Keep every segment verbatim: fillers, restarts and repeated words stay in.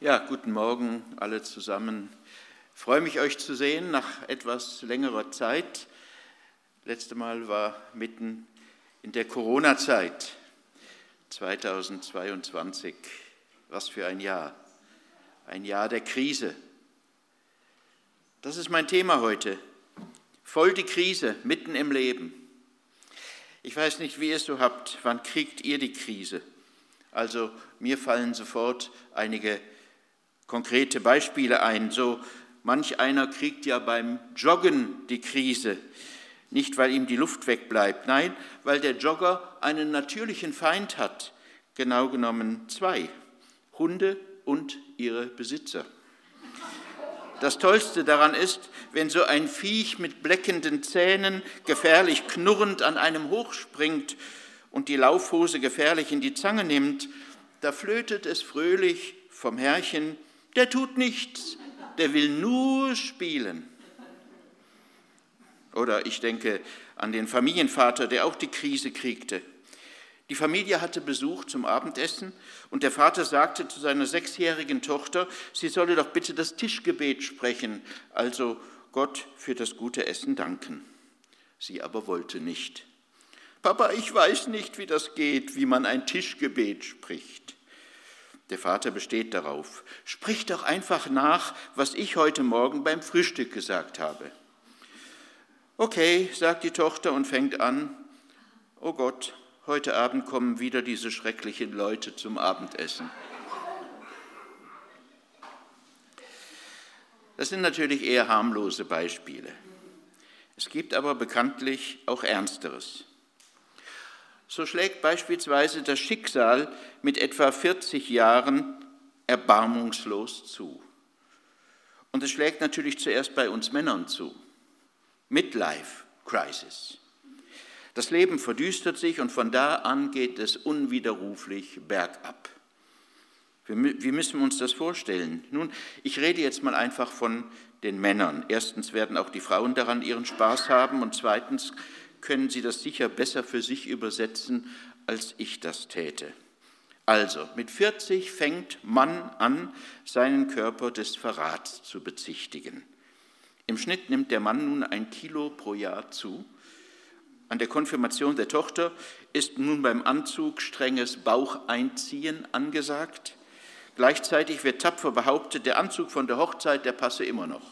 Ja, guten Morgen alle zusammen. Ich freue mich, euch zu sehen nach etwas längerer Zeit. Letztes Mal war mitten in der Corona-Zeit, zweitausendzweiundzwanzig. Was für ein Jahr, ein Jahr der Krise. Das ist mein Thema heute. Voll die Krise, mitten im Leben. Ich weiß nicht, wie ihr es so habt. Wann kriegt ihr die Krise? Also mir fallen sofort einige konkrete Beispiele ein. So manch einer kriegt ja beim Joggen die Krise. Nicht, weil ihm die Luft wegbleibt, nein, weil der Jogger einen natürlichen Feind hat. Genau genommen zwei, Hunde und ihre Besitzer. Das Tollste daran ist, wenn so ein Viech mit bleckenden Zähnen gefährlich knurrend an einem hochspringt und die Laufhose gefährlich in die Zange nimmt, da flötet es fröhlich vom Herrchen: Der tut nichts, der will nur spielen. Oder ich denke an den Familienvater, der auch die Krise kriegte. Die Familie hatte Besuch zum Abendessen und der Vater sagte zu seiner sechsjährigen Tochter, sie solle doch bitte das Tischgebet sprechen, also Gott für das gute Essen danken. Sie aber wollte nicht. Papa, ich weiß nicht, wie das geht, wie man ein Tischgebet spricht. Der Vater besteht darauf: Sprich doch einfach nach, was ich heute Morgen beim Frühstück gesagt habe. Okay, sagt die Tochter und fängt an: Oh Gott, heute Abend kommen wieder diese schrecklichen Leute zum Abendessen. Das sind natürlich eher harmlose Beispiele. Es gibt aber bekanntlich auch Ernsteres. So schlägt beispielsweise das Schicksal mit etwa vierzig Jahren erbarmungslos zu. Und es schlägt natürlich zuerst bei uns Männern zu. Midlife Crisis. Das Leben verdüstert sich und von da an geht es unwiderruflich bergab. Wie müssen wir uns das vorstellen? Nun, ich rede jetzt mal einfach von den Männern. Erstens werden auch die Frauen daran ihren Spaß haben und zweitens können sie das sicher besser für sich übersetzen, als ich das täte. Also, mit vierzig fängt Mann an, seinen Körper des Verrats zu bezichtigen. Im Schnitt nimmt der Mann nun ein Kilo pro Jahr zu. An der Konfirmation der Tochter ist nun beim Anzug strenges Baucheinziehen angesagt. Gleichzeitig wird tapfer behauptet, der Anzug von der Hochzeit, der passe immer noch.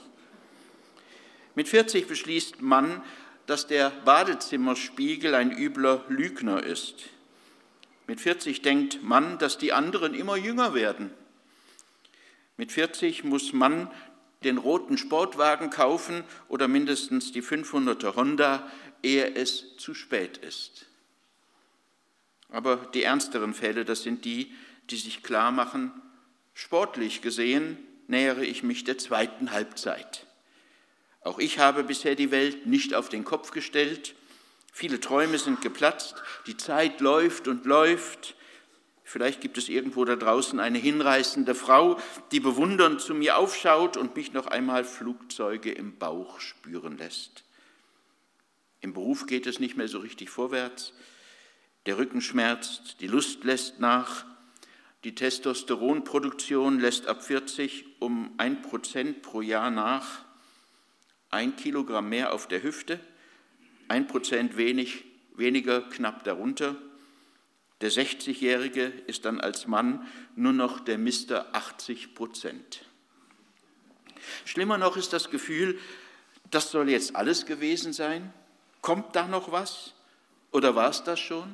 Mit vierzig beschließt Mann, dass der Badezimmerspiegel ein übler Lügner ist. Mit vierzig denkt Mann, dass die anderen immer jünger werden. Mit vierzig muss Mann den roten Sportwagen kaufen oder mindestens die fünfhunderter Honda, ehe es zu spät ist. Aber die ernsteren Fälle, das sind die, die sich klar machen: Sportlich gesehen nähere ich mich der zweiten Halbzeit. Auch ich habe bisher die Welt nicht auf den Kopf gestellt. Viele Träume sind geplatzt, die Zeit läuft und läuft. Vielleicht gibt es irgendwo da draußen eine hinreißende Frau, die bewundernd zu mir aufschaut und mich noch einmal Flugzeuge im Bauch spüren lässt. Im Beruf geht es nicht mehr so richtig vorwärts. Der Rücken schmerzt, die Lust lässt nach. Die Testosteronproduktion lässt ab vierzig um ein Prozent pro Jahr nach. Ein Kilogramm mehr auf der Hüfte, ein Prozent wenig, weniger knapp darunter. Der sechzigjährige ist dann als Mann nur noch der Mister achtzig Prozent. Schlimmer noch ist das Gefühl, das soll jetzt alles gewesen sein? Kommt da noch was? Oder war es das schon?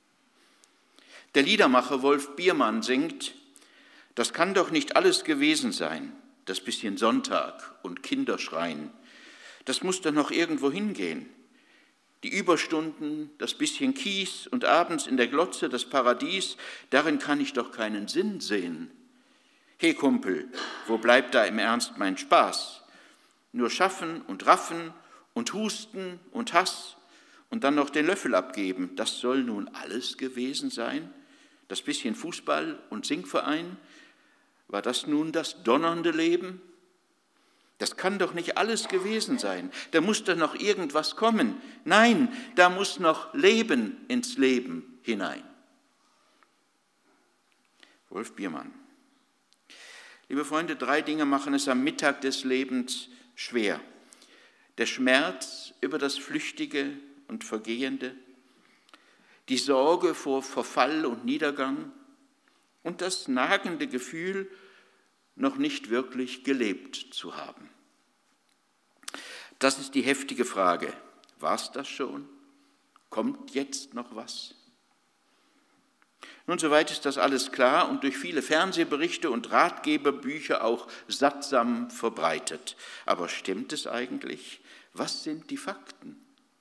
Der Liedermacher Wolf Biermann singt: Das kann doch nicht alles gewesen sein, das bisschen Sonntag und Kinderschreien. Das muss doch noch irgendwo hingehen. Die Überstunden, das bisschen Kies und abends in der Glotze das Paradies, darin kann ich doch keinen Sinn sehen. Hey Kumpel, wo bleibt da im Ernst mein Spaß? Nur schaffen und raffen und husten und Hass und dann noch den Löffel abgeben, das soll nun alles gewesen sein? Das bisschen Fußball und Singverein, war das nun das donnernde Leben? Das kann doch nicht alles gewesen sein. Da muss doch noch irgendwas kommen. Nein, da muss noch Leben ins Leben hinein. Wolf Biermann. Liebe Freunde, drei Dinge machen es am Mittag des Lebens schwer. Der Schmerz über das Flüchtige und Vergehende, die Sorge vor Verfall und Niedergang und das nagende Gefühl, noch nicht wirklich gelebt zu haben. Das ist die heftige Frage. War es das schon? Kommt jetzt noch was? Nun, soweit ist das alles klar und durch viele Fernsehberichte und Ratgeberbücher auch sattsam verbreitet. Aber stimmt es eigentlich? Was sind die Fakten?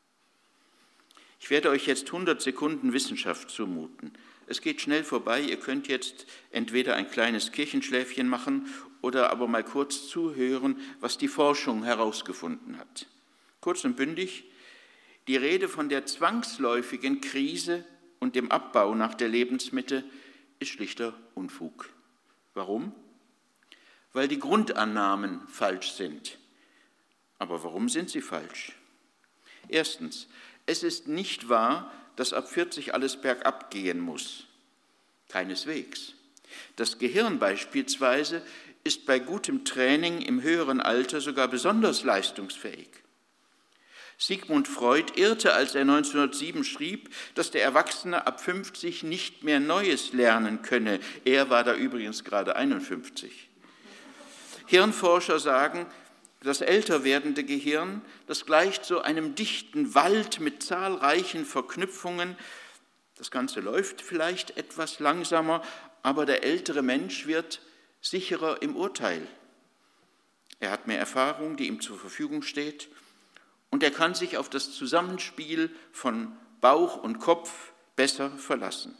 Ich werde euch jetzt hundert Sekunden Wissenschaft zumuten. Es geht schnell vorbei, ihr könnt jetzt entweder ein kleines Kirchenschläfchen machen oder aber mal kurz zuhören, was die Forschung herausgefunden hat. Kurz und bündig, die Rede von der zwangsläufigen Krise und dem Abbau nach der Lebensmitte ist schlichter Unfug. Warum? Weil die Grundannahmen falsch sind. Aber warum sind sie falsch? Erstens, es ist nicht wahr, dass ab vierzig alles bergab gehen muss. Keineswegs. Das Gehirn beispielsweise ist bei gutem Training im höheren Alter sogar besonders leistungsfähig. Sigmund Freud irrte, als er neunzehnhundertsieben schrieb, dass der Erwachsene ab fünfzig nicht mehr Neues lernen könne. Er war da übrigens gerade einundfünfzig. Hirnforscher sagen, das älter werdende Gehirn, das gleicht so einem dichten Wald mit zahlreichen Verknüpfungen. Das Ganze läuft vielleicht etwas langsamer, aber der ältere Mensch wird sicherer im Urteil. Er hat mehr Erfahrung, die ihm zur Verfügung steht, und er kann sich auf das Zusammenspiel von Bauch und Kopf besser verlassen.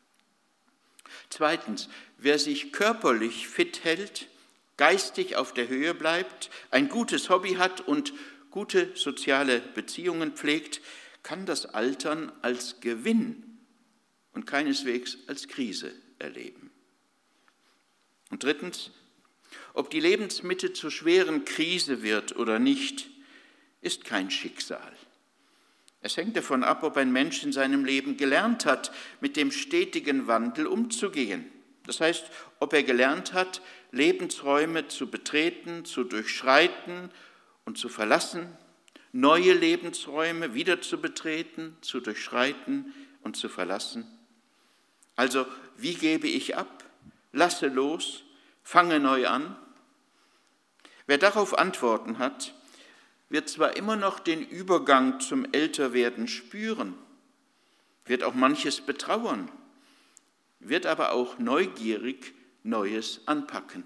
Zweitens, wer sich körperlich fit hält, geistig auf der Höhe bleibt, ein gutes Hobby hat und gute soziale Beziehungen pflegt, kann das Altern als Gewinn und keineswegs als Krise erleben. Und drittens, ob die Lebensmitte zur schweren Krise wird oder nicht, ist kein Schicksal. Es hängt davon ab, ob ein Mensch in seinem Leben gelernt hat, mit dem stetigen Wandel umzugehen. Das heißt, ob er gelernt hat, Lebensräume zu betreten, zu durchschreiten und zu verlassen, neue Lebensräume wieder zu betreten, zu durchschreiten und zu verlassen. Also, wie gebe ich ab, lasse los, fange neu an? Wer darauf Antworten hat, wird zwar immer noch den Übergang zum Älterwerden spüren, wird auch manches betrauern, wird aber auch neugierig Neues anpacken.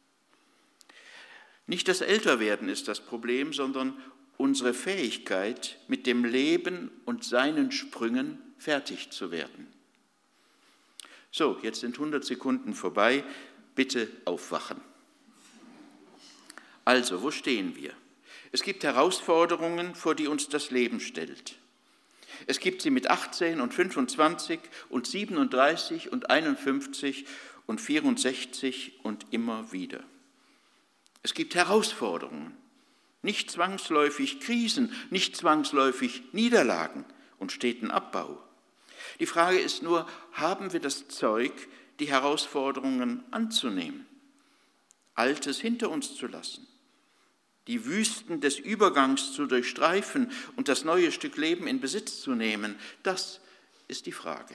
Nicht das Älterwerden ist das Problem, sondern unsere Fähigkeit, mit dem Leben und seinen Sprüngen fertig zu werden. So, jetzt sind hundert Sekunden vorbei, bitte aufwachen. Also, wo stehen wir? Es gibt Herausforderungen, vor die uns das Leben stellt. Es gibt sie mit achtzehn und fünfundzwanzig und siebenunddreißig und einundfünfzig und vierundsechzig und immer wieder. Es gibt Herausforderungen, nicht zwangsläufig Krisen, nicht zwangsläufig Niederlagen und steten Abbau. Die Frage ist nur, haben wir das Zeug, die Herausforderungen anzunehmen, Altes hinter uns zu lassen, die Wüsten des Übergangs zu durchstreifen und das neue Stück Leben in Besitz zu nehmen? Das ist die Frage.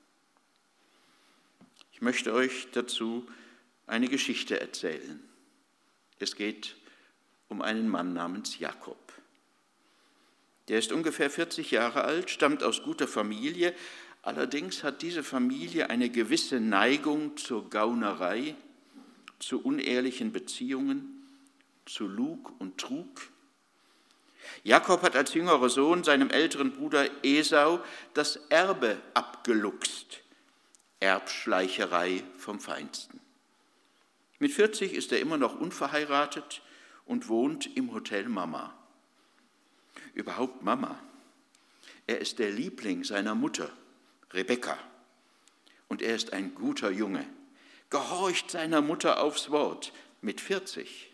Ich möchte euch dazu eine Geschichte erzählen. Es geht um einen Mann namens Jakob. Der ist ungefähr vierzig Jahre alt, stammt aus guter Familie. Allerdings hat diese Familie eine gewisse Neigung zur Gaunerei, zu unehrlichen Beziehungen, zu Lug und Trug. Jakob hat als jüngerer Sohn seinem älteren Bruder Esau das Erbe abgeluchst. Erbschleicherei vom Feinsten. Mit vierzig ist er immer noch unverheiratet und wohnt im Hotel Mama. Überhaupt Mama. Er ist der Liebling seiner Mutter, Rebekka. Und er ist ein guter Junge, gehorcht seiner Mutter aufs Wort mit vierzig.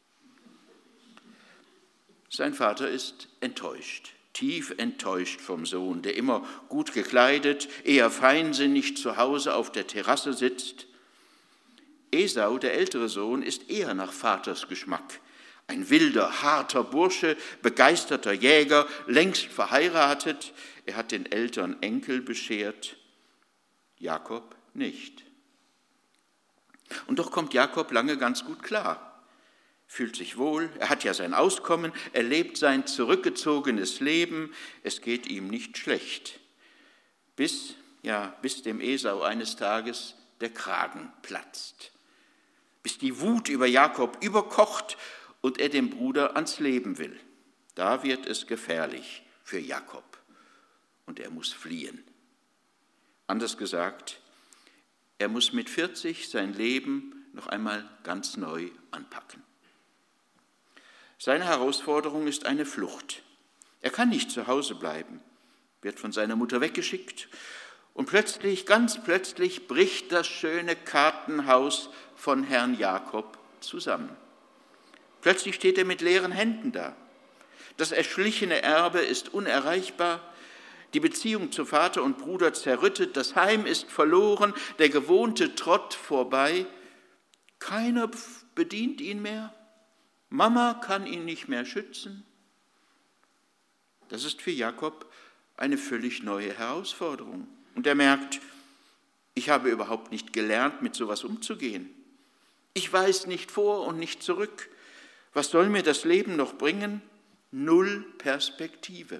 Sein Vater ist enttäuscht, tief enttäuscht vom Sohn, der immer gut gekleidet, eher feinsinnig zu Hause auf der Terrasse sitzt. Esau, der ältere Sohn, ist eher nach Vaters Geschmack. Ein wilder, harter Bursche, begeisterter Jäger, längst verheiratet. Er hat den Eltern Enkel beschert, Jakob nicht. Und doch kommt Jakob lange ganz gut klar, fühlt sich wohl, er hat ja sein Auskommen, er lebt sein zurückgezogenes Leben, es geht ihm nicht schlecht, bis, ja, bis dem Esau eines Tages der Kragen platzt, bis die Wut über Jakob überkocht und er dem Bruder ans Leben will. Da wird es gefährlich für Jakob und er muss fliehen. Anders gesagt, er muss mit vierzig sein Leben noch einmal ganz neu anpacken. Seine Herausforderung ist eine Flucht. Er kann nicht zu Hause bleiben, wird von seiner Mutter weggeschickt und plötzlich, ganz plötzlich bricht das schöne Kartenhaus von Herrn Jakob zusammen. Plötzlich steht er mit leeren Händen da. Das erschlichene Erbe ist unerreichbar, die Beziehung zu Vater und Bruder zerrüttet, das Heim ist verloren, der gewohnte Trott vorbei. Keiner bedient ihn mehr, Mama kann ihn nicht mehr schützen. Das ist für Jakob eine völlig neue Herausforderung. Und er merkt, ich habe überhaupt nicht gelernt, mit sowas umzugehen. Ich weiß nicht vor und nicht zurück. Was soll mir das Leben noch bringen? Null Perspektive.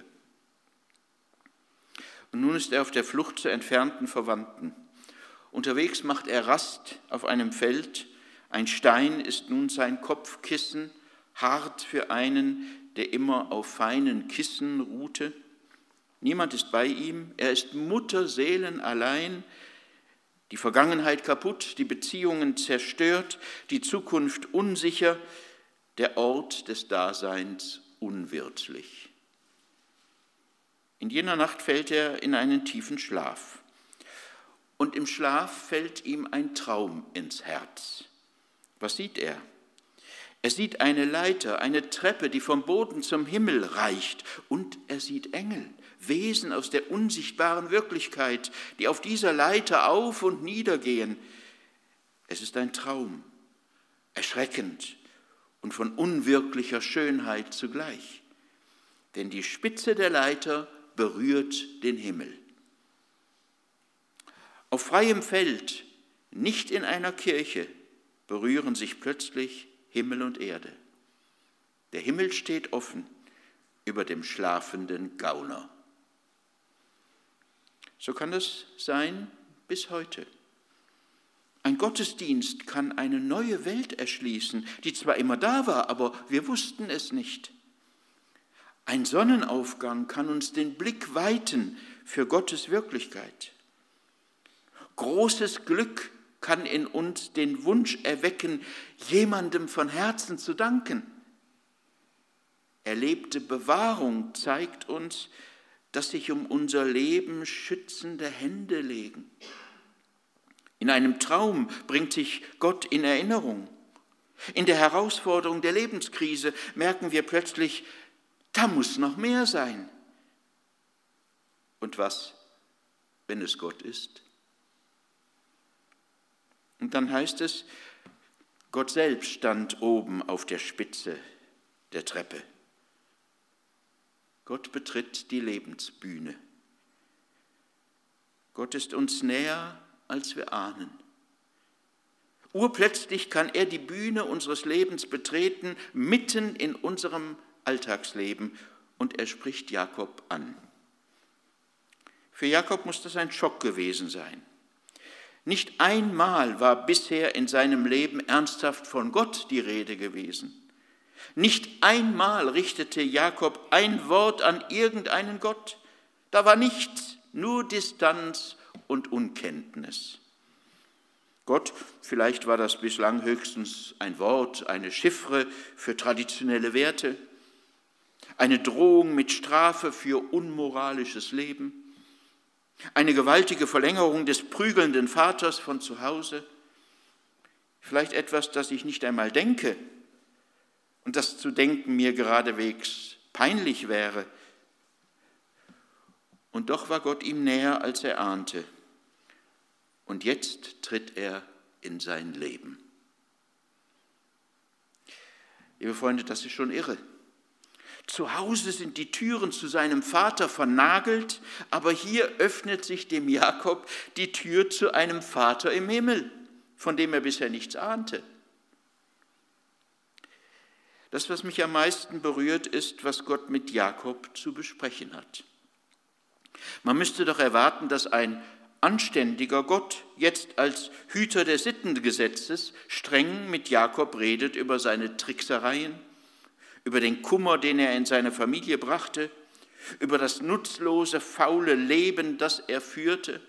Und nun ist er auf der Flucht zu entfernten Verwandten. Unterwegs macht er Rast auf einem Feld. Ein Stein ist nun sein Kopfkissen, hart für einen, der immer auf feinen Kissen ruhte. Niemand ist bei ihm, er ist mutterseelenallein, die Vergangenheit kaputt, die Beziehungen zerstört, die Zukunft unsicher, der Ort des Daseins unwirtlich. In jener Nacht fällt er in einen tiefen Schlaf. Und im Schlaf fällt ihm ein Traum ins Herz. Was sieht er? Er sieht eine Leiter, eine Treppe, die vom Boden zum Himmel reicht. Und er sieht Engel, Wesen aus der unsichtbaren Wirklichkeit, die auf dieser Leiter auf und nieder gehen. Es ist ein Traum, erschreckend und von unwirklicher Schönheit zugleich. Denn die Spitze der Leiter berührt den Himmel. Auf freiem Feld, nicht in einer Kirche, berühren sich plötzlich Himmel und Erde. Der Himmel steht offen über dem schlafenden Gauner. So kann es sein bis heute. Ein Gottesdienst kann eine neue Welt erschließen, die zwar immer da war, aber wir wussten es nicht. Ein Sonnenaufgang kann uns den Blick weiten für Gottes Wirklichkeit. Großes Glück kann in uns den Wunsch erwecken, jemandem von Herzen zu danken. Erlebte Bewahrung zeigt uns, dass sich um unser Leben schützende Hände legen. In einem Traum bringt sich Gott in Erinnerung. In der Herausforderung der Lebenskrise merken wir plötzlich, da muss noch mehr sein. Und was, wenn es Gott ist? Und dann heißt es, Gott selbst stand oben auf der Spitze der Treppe. Gott betritt die Lebensbühne. Gott ist uns näher, als wir ahnen. Urplötzlich kann er die Bühne unseres Lebens betreten, mitten in unserem Alltagsleben, und er spricht Jakob an. Für Jakob muss das ein Schock gewesen sein. Nicht einmal war bisher in seinem Leben ernsthaft von Gott die Rede gewesen. Nicht einmal richtete Jakob ein Wort an irgendeinen Gott. Da war nichts, nur Distanz und Unkenntnis. Gott, vielleicht war das bislang höchstens ein Wort, eine Chiffre für traditionelle Werte, eine Drohung mit Strafe für unmoralisches Leben, eine gewaltige Verlängerung des prügelnden Vaters von zu Hause, vielleicht etwas, das ich nicht einmal denke und das zu denken mir geradewegs peinlich wäre. Und doch war Gott ihm näher, als er ahnte. Und jetzt tritt er in sein Leben. Liebe Freunde, das ist schon irre. Zu Hause sind die Türen zu seinem Vater vernagelt, aber hier öffnet sich dem Jakob die Tür zu einem Vater im Himmel, von dem er bisher nichts ahnte. Das, was mich am meisten berührt, ist, was Gott mit Jakob zu besprechen hat. Man müsste doch erwarten, dass ein anständiger Gott jetzt als Hüter des Sittengesetzes streng mit Jakob redet über seine Tricksereien, über den Kummer, den er in seine Familie brachte, über das nutzlose, faule Leben, das er führte.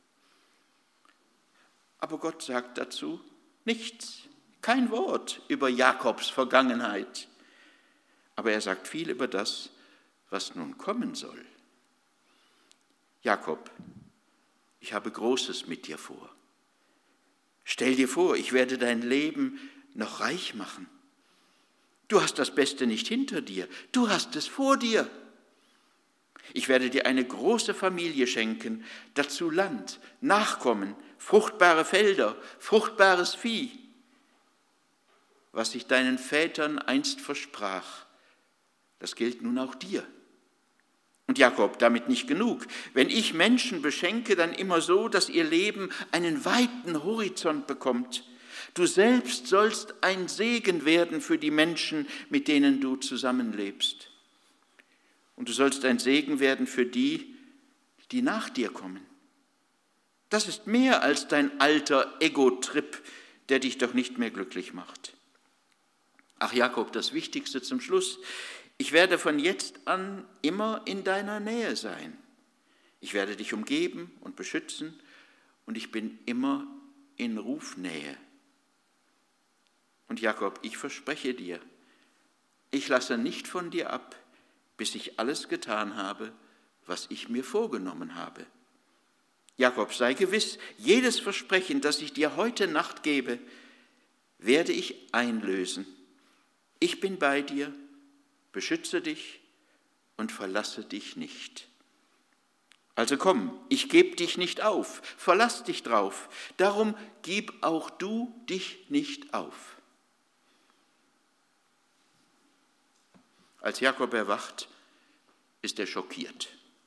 Aber Gott sagt dazu nichts, kein Wort über Jakobs Vergangenheit. Aber er sagt viel über das, was nun kommen soll. Jakob, ich habe Großes mit dir vor. Stell dir vor, ich werde dein Leben noch reich machen. Du hast das Beste nicht hinter dir, du hast es vor dir. Ich werde dir eine große Familie schenken, dazu Land, Nachkommen, fruchtbare Felder, fruchtbares Vieh. Was ich deinen Vätern einst versprach, das gilt nun auch dir. Und Jakob, damit nicht genug. Wenn ich Menschen beschenke, dann immer so, dass ihr Leben einen weiten Horizont bekommt. Du selbst sollst ein Segen werden für die Menschen, mit denen du zusammenlebst. Und du sollst ein Segen werden für die, die nach dir kommen. Das ist mehr als dein alter Ego-Trip, der dich doch nicht mehr glücklich macht. Ach Jakob, das Wichtigste zum Schluss. Ich werde von jetzt an immer in deiner Nähe sein. Ich werde dich umgeben und beschützen und ich bin immer in Rufnähe. Und Jakob, ich verspreche dir, ich lasse nicht von dir ab, bis ich alles getan habe, was ich mir vorgenommen habe. Jakob, sei gewiss, jedes Versprechen, das ich dir heute Nacht gebe, werde ich einlösen. Ich bin bei dir, beschütze dich und verlasse dich nicht. Also komm, ich gebe dich nicht auf, verlass dich drauf, darum gib auch du dich nicht auf. Als Jakob erwacht, ist er schockiert.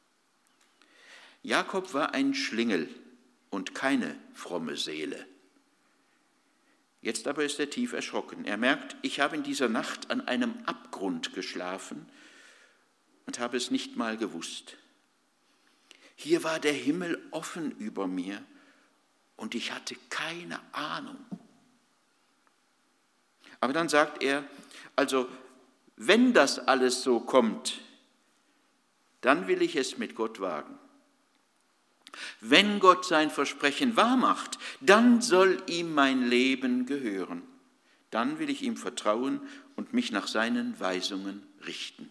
Jakob war ein Schlingel und keine fromme Seele. Jetzt aber ist er tief erschrocken. Er merkt, ich habe in dieser Nacht an einem Abgrund geschlafen und habe es nicht mal gewusst. Hier war der Himmel offen über mir und ich hatte keine Ahnung. Aber dann sagt er, also wenn das alles so kommt, dann will ich es mit Gott wagen. Wenn Gott sein Versprechen wahrmacht, dann soll ihm mein Leben gehören. Dann will ich ihm vertrauen und mich nach seinen Weisungen richten.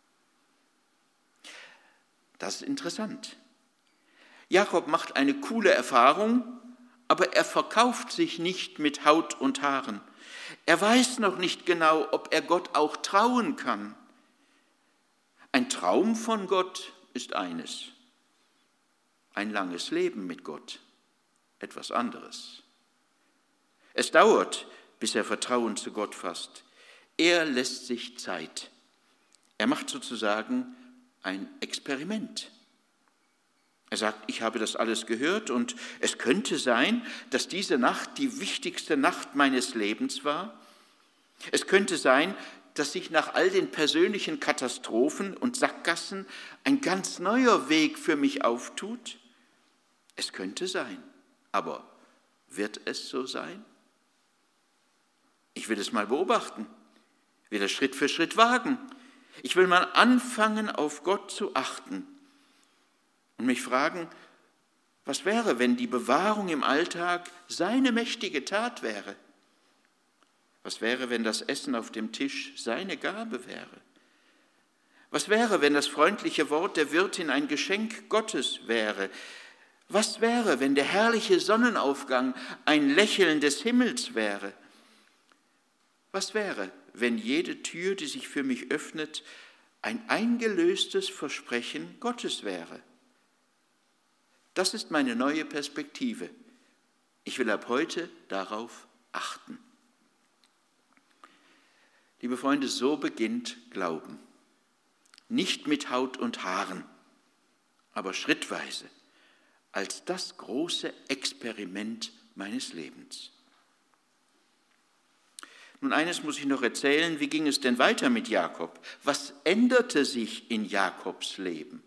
Das ist interessant. Jakob macht eine coole Erfahrung, aber er verkauft sich nicht mit Haut und Haaren. Er weiß noch nicht genau, ob er Gott auch trauen kann. Ein Traum von Gott ist eines. Ein langes Leben mit Gott, etwas anderes. Es dauert, bis er Vertrauen zu Gott fasst. Er lässt sich Zeit. Er macht sozusagen ein Experiment. Er sagt, ich habe das alles gehört und es könnte sein, dass diese Nacht die wichtigste Nacht meines Lebens war. Es könnte sein, dass sich nach all den persönlichen Katastrophen und Sackgassen ein ganz neuer Weg für mich auftut. Es könnte sein, aber wird es so sein? Ich will es mal beobachten, will es Schritt für Schritt wagen. Ich will mal anfangen, auf Gott zu achten und mich fragen, was wäre, wenn die Bewahrung im Alltag seine mächtige Tat wäre? Was wäre, wenn das Essen auf dem Tisch seine Gabe wäre? Was wäre, wenn das freundliche Wort der Wirtin ein Geschenk Gottes wäre? Was wäre, wenn der herrliche Sonnenaufgang ein Lächeln des Himmels wäre? Was wäre, wenn jede Tür, die sich für mich öffnet, ein eingelöstes Versprechen Gottes wäre? Das ist meine neue Perspektive. Ich will ab heute darauf achten. Liebe Freunde, so beginnt Glauben. Nicht mit Haut und Haaren, aber schrittweise als das große Experiment meines Lebens. Nun, eines muss ich noch erzählen, wie ging es denn weiter mit Jakob? Was änderte sich in Jakobs Leben?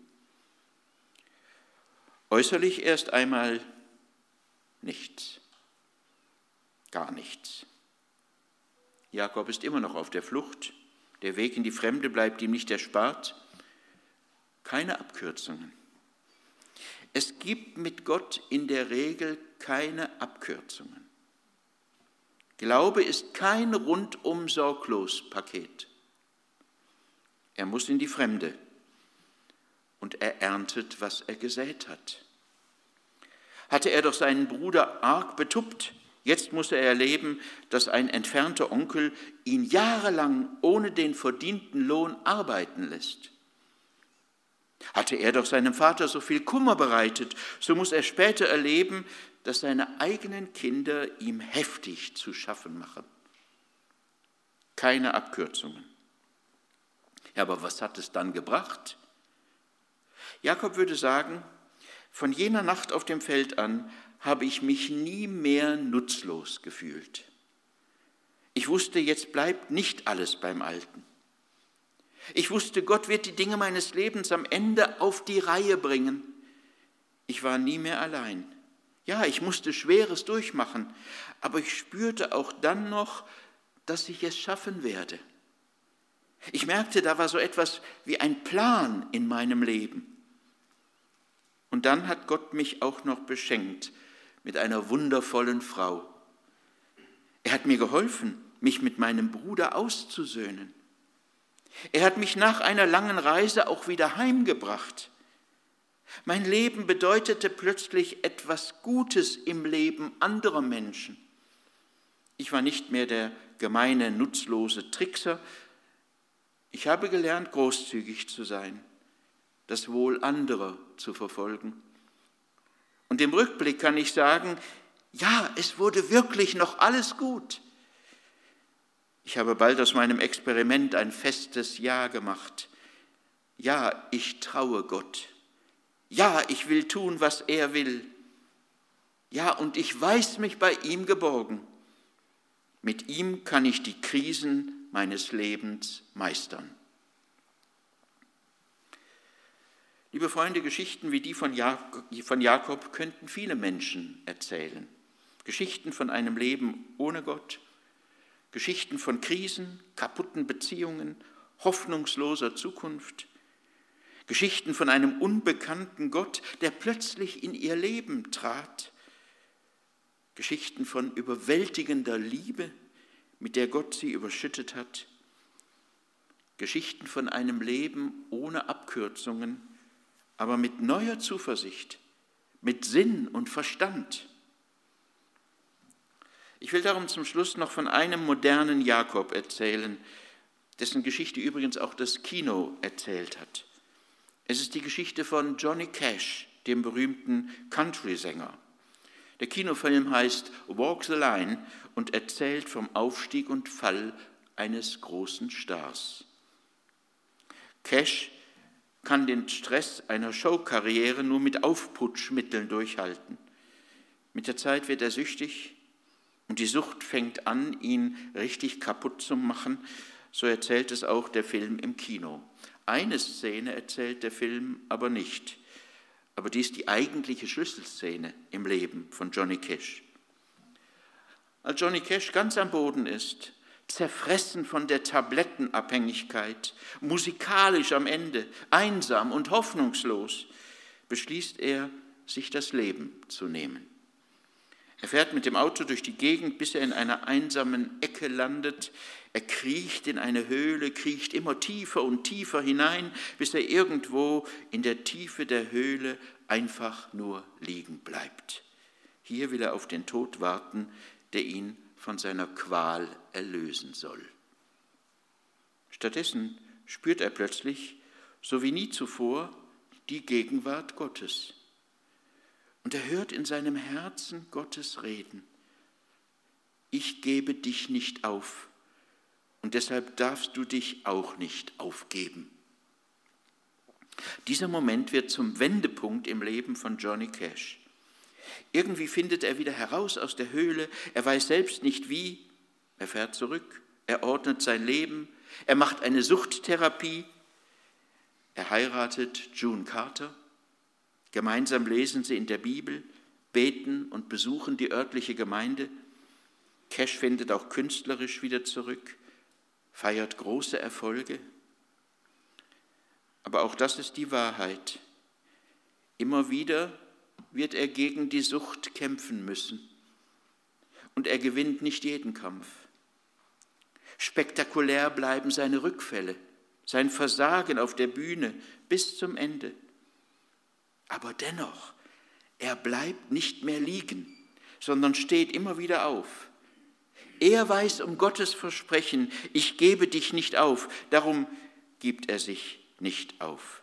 Äußerlich erst einmal nichts, gar nichts. Jakob ist immer noch auf der Flucht, der Weg in die Fremde bleibt ihm nicht erspart. Keine Abkürzungen. Es gibt mit Gott in der Regel keine Abkürzungen. Glaube ist kein rundum sorglos Paket. Er muss in die Fremde und er erntet, was er gesät hat. Hatte er doch seinen Bruder arg betuppt, jetzt muss er erleben, dass ein entfernter Onkel ihn jahrelang ohne den verdienten Lohn arbeiten lässt. Hatte er doch seinem Vater so viel Kummer bereitet, so muss er später erleben, dass seine eigenen Kinder ihm heftig zu schaffen machen. Keine Abkürzungen. Ja, aber was hat es dann gebracht? Jakob würde sagen, von jener Nacht auf dem Feld an habe ich mich nie mehr nutzlos gefühlt. Ich wusste, jetzt bleibt nicht alles beim Alten. Ich wusste, Gott wird die Dinge meines Lebens am Ende auf die Reihe bringen. Ich war nie mehr allein. Ja, ich musste Schweres durchmachen, aber ich spürte auch dann noch, dass ich es schaffen werde. Ich merkte, da war so etwas wie ein Plan in meinem Leben. Und dann hat Gott mich auch noch beschenkt mit einer wundervollen Frau. Er hat mir geholfen, mich mit meinem Bruder auszusöhnen. Er hat mich nach einer langen Reise auch wieder heimgebracht. Mein Leben bedeutete plötzlich etwas Gutes im Leben anderer Menschen. Ich war nicht mehr der gemeine, nutzlose Trickser. Ich habe gelernt, großzügig zu sein, das Wohl anderer zu verfolgen. Und im Rückblick kann ich sagen, ja, es wurde wirklich noch alles gut. Ich habe bald aus meinem Experiment ein festes Ja gemacht. Ja, ich traue Gott. Ja, ich will tun, was er will. Ja, und ich weiß mich bei ihm geborgen. Mit ihm kann ich die Krisen meines Lebens meistern. Liebe Freunde, Geschichten wie die von Jakob könnten viele Menschen erzählen. Geschichten von einem Leben ohne Gott, Geschichten von Krisen, kaputten Beziehungen, hoffnungsloser Zukunft, Geschichten von einem unbekannten Gott, der plötzlich in ihr Leben trat, Geschichten von überwältigender Liebe, mit der Gott sie überschüttet hat, Geschichten von einem Leben ohne Abkürzungen, aber mit neuer Zuversicht, mit Sinn und Verstand. Ich will darum zum Schluss noch von einem modernen Jakob erzählen, dessen Geschichte übrigens auch das Kino erzählt hat. Es ist die Geschichte von Johnny Cash, dem berühmten Country-Sänger. Der Kinofilm heißt Walk the Line und erzählt vom Aufstieg und Fall eines großen Stars. Cash kann den Stress einer Showkarriere nur mit Aufputschmitteln durchhalten. Mit der Zeit wird er süchtig und die Sucht fängt an, ihn richtig kaputt zu machen. So erzählt es auch der Film im Kino. Eine Szene erzählt der Film aber nicht. Aber die ist die eigentliche Schlüsselszene im Leben von Johnny Cash. Als Johnny Cash ganz am Boden ist, zerfressen von der Tablettenabhängigkeit, musikalisch am Ende, einsam und hoffnungslos, beschließt er, sich das Leben zu nehmen. Er fährt mit dem Auto durch die Gegend, bis er in einer einsamen Ecke landet. Er kriecht in eine Höhle, kriecht immer tiefer und tiefer hinein, bis er irgendwo in der Tiefe der Höhle einfach nur liegen bleibt. Hier will er auf den Tod warten, der ihn von seiner Qual erlösen soll. Stattdessen spürt er plötzlich, so wie nie zuvor, die Gegenwart Gottes. Und er hört in seinem Herzen Gottes reden. Ich gebe dich nicht auf und deshalb darfst du dich auch nicht aufgeben. Dieser Moment wird zum Wendepunkt im Leben von Johnny Cash. Irgendwie findet er wieder heraus aus der Höhle, er weiß selbst nicht wie, er fährt zurück, er ordnet sein Leben, er macht eine Suchttherapie, er heiratet June Carter, gemeinsam lesen sie in der Bibel, beten und besuchen die örtliche Gemeinde. Cash findet auch künstlerisch wieder zurück, feiert große Erfolge. Aber auch das ist die Wahrheit. Immer wieder wird er gegen die Sucht kämpfen müssen. Und er gewinnt nicht jeden Kampf. Spektakulär bleiben seine Rückfälle, sein Versagen auf der Bühne bis zum Ende. Aber dennoch, er bleibt nicht mehr liegen, sondern steht immer wieder auf. Er weiß um Gottes Versprechen, ich gebe dich nicht auf, darum gibt er sich nicht auf.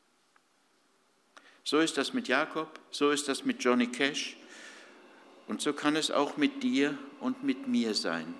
So ist das mit Jakob, so ist das mit Johnny Cash und so kann es auch mit dir und mit mir sein.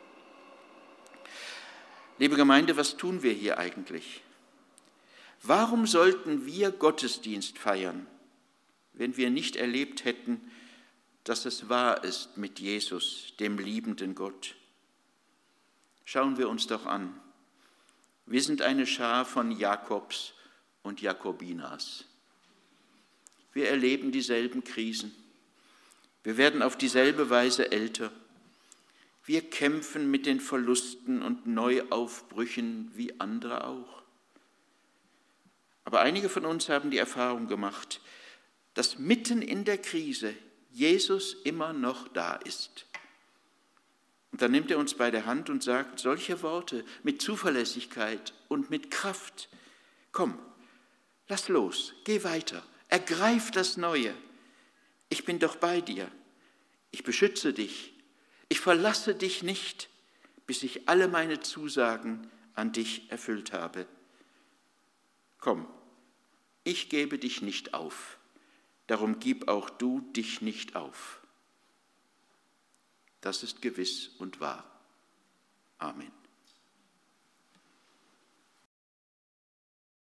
Liebe Gemeinde, was tun wir hier eigentlich? Warum sollten wir Gottesdienst feiern, wenn wir nicht erlebt hätten, dass es wahr ist mit Jesus, dem liebenden Gott? Schauen wir uns doch an. Wir sind eine Schar von Jakobs und Jakobinas. Wir erleben dieselben Krisen. Wir werden auf dieselbe Weise älter. Wir kämpfen mit den Verlusten und Neuaufbrüchen wie andere auch. Aber einige von uns haben die Erfahrung gemacht, dass mitten in der Krise Jesus immer noch da ist. Und dann nimmt er uns bei der Hand und sagt solche Worte mit Zuverlässigkeit und mit Kraft. Komm, lass los, geh weiter, ergreif das Neue. Ich bin doch bei dir. Ich beschütze dich. Ich verlasse dich nicht, bis ich alle meine Zusagen an dich erfüllt habe. Komm, ich gebe dich nicht auf. Darum gib auch du dich nicht auf. Das ist gewiss und wahr. Amen.